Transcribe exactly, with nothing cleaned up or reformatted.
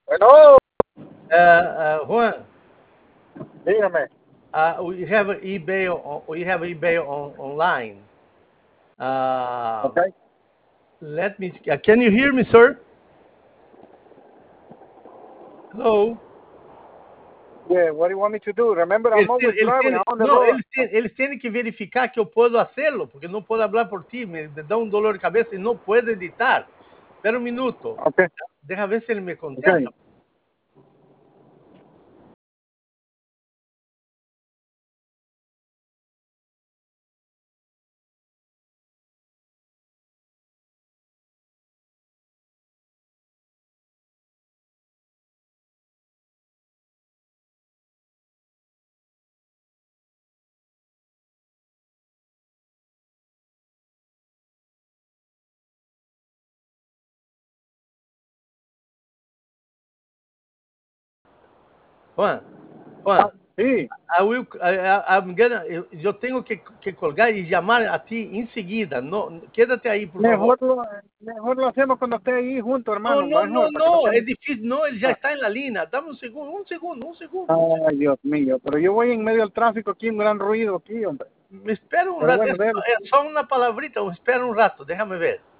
Bueno, Uh, uh, Juan, dígame. uh, we have an eBay. On, we have eBay on, online. Uh, Okay. let me. Uh, can you hear me, sir? Hello. Yeah, what do you want me to do? Remember, I'm Eles, têm- always eles, driving. têm- I'm on the não, road. eles, têm- eles têm que verificar que eu posso hacerlo, porque não posso falar por ti, me dá um dolor de cabeça e não puedo editar. Espera um minuto. Okay. Deja ver se ele me Okay. contesta. Juan, Juan, Sí. I will, I, I- I'm gonna- eu, eu tenho que, que colgar e chamar a ti em seguida. No, quédate aí, por favor. Mejor lo, mejor lo hacemos cuando esté ahí junto, No, hermano. no, no, Mejor, para que no no, é tenga... difícil. No, ele já está em la línea. Dame um segundo, um segundo, um segundo. Um segundo. Ay, Dios mío. Pero yo voy en medio del tráfico aquí, un gran ruido aquí, hombre. Me espera um Pero rato. bueno, É só, déjalo. é só uma palavrita. Espera um rato, déjame ver.